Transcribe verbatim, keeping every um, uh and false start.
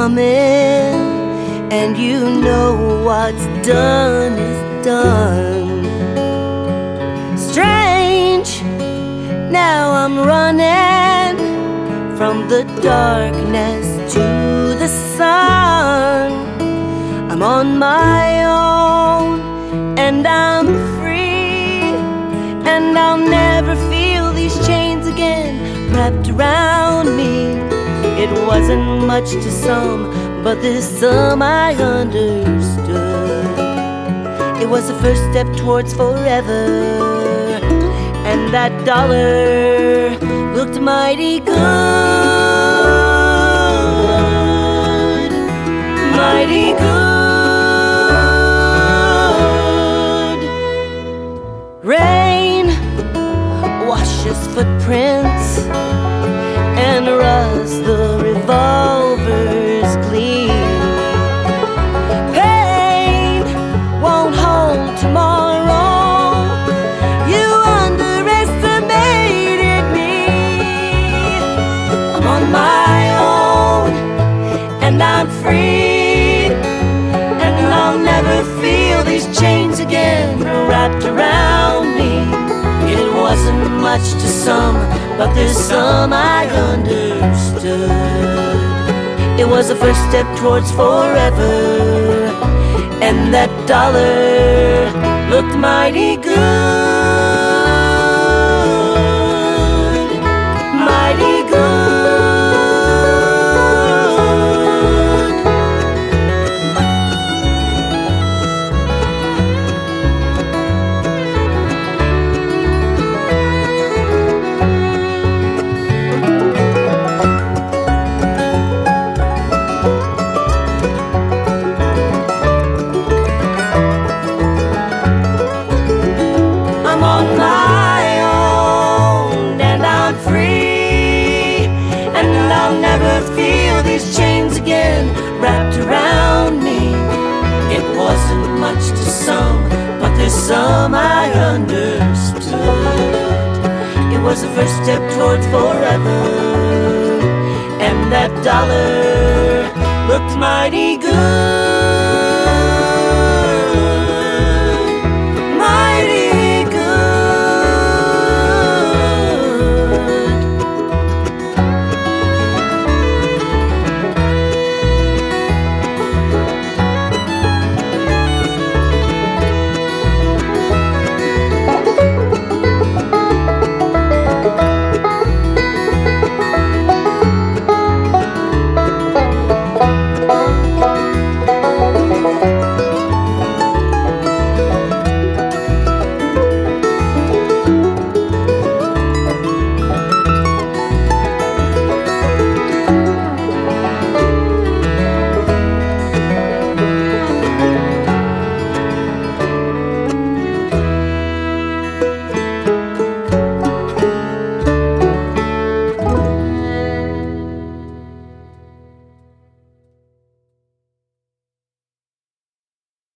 coming, and you know what's done is done. Strange, now I'm running from the darkness to the sun. I'm on my own, and I'm free, and I'll never feel these chains again wrapped around me. It wasn't much to some, but this some I understood. It was the first step towards forever, and that dollar looked mighty good, mighty good. Rain washes footprints and rust the revolver's gleam. Pain won't hold tomorrow. You underestimated me. I'm on my own, and I'm free, and I'll never feel these chains again wrapped around me. It wasn't much to some, but there's some I understood. It was the first step towards forever, and that dollar looked mighty good, mighty good. Feel these chains again wrapped around me. It wasn't much to some, but there's some I understood. It was the first step towards forever, and that dollar looked mighty good.